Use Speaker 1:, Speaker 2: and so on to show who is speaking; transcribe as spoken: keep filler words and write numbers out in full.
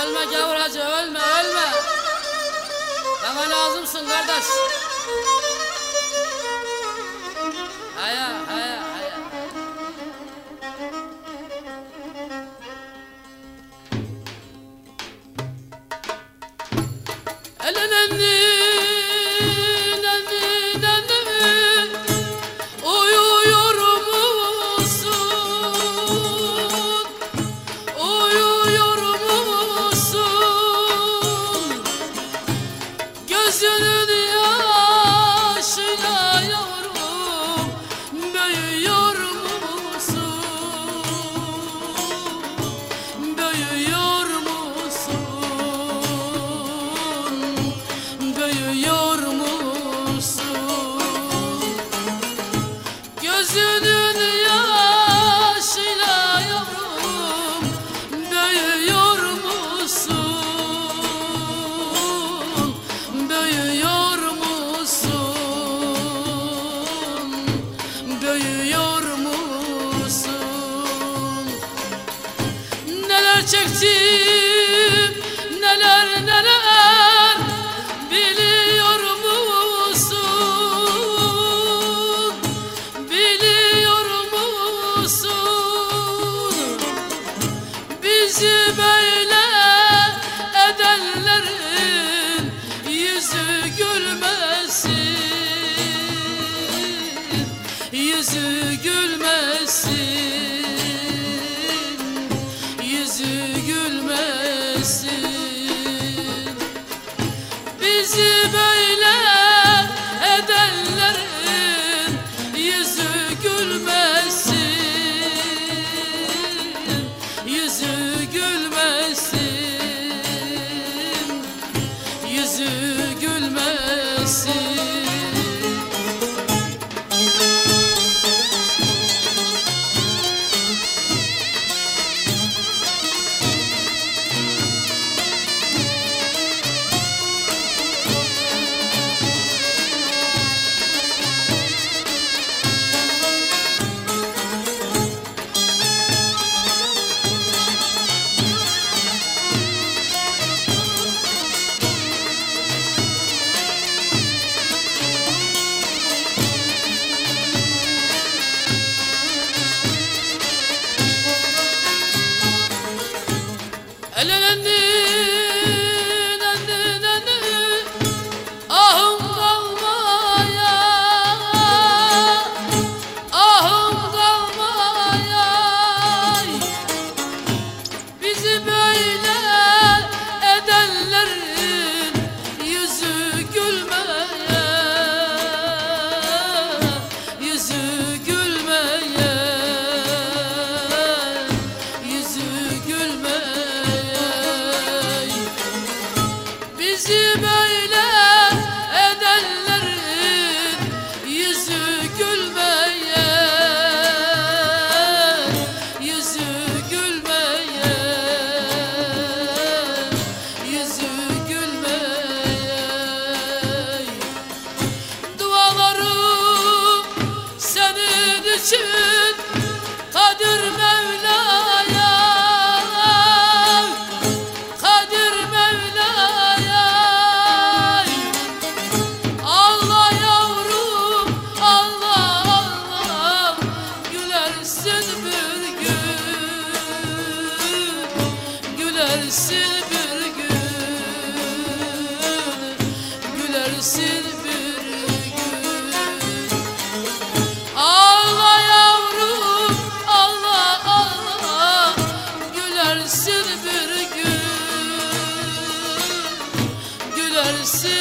Speaker 1: Ölme gavur hacı, ölme ölme. Bana lazımsın kardeş. Haya haya haya. Elenen gözünün yaşıyla yavrum büyüyor musun? Büyüyor musun? Büyüyor musun? Gözünün yaşıyla yavrum büyüyor musun? Büyüyor musun? Büyüyor musun? Neler çektim, neler neler biliyor musun? Biliyor musun? Bizi böyle edenlerin yüzü gülmesin, yüzü gülmesin, yüzü gülmesin. Bizi böyle edenlerin yüzü gülmesin, yüzü gülmesin, yüzü gülmesin. Elendin, endin, endin, ahım kalmaya, ahım kalmaya. Bizi böyle edenlerin yüzü gülmeye, yüzü gülmeye, yüzü gülmeye. Bizi böyle edenlerin yüzü gülmeye, yüzü gülmeye, yüzü gülmeye. Dualarım senin için Kadir Mevla'ya, Kadir Mevla'ya. Allah yavrum, Allah Allah, gülersin bir gün, gülersin bir gün, gülersin bir gün. Allah yavrum, Allah Allah, gülersin bir gün, gülersin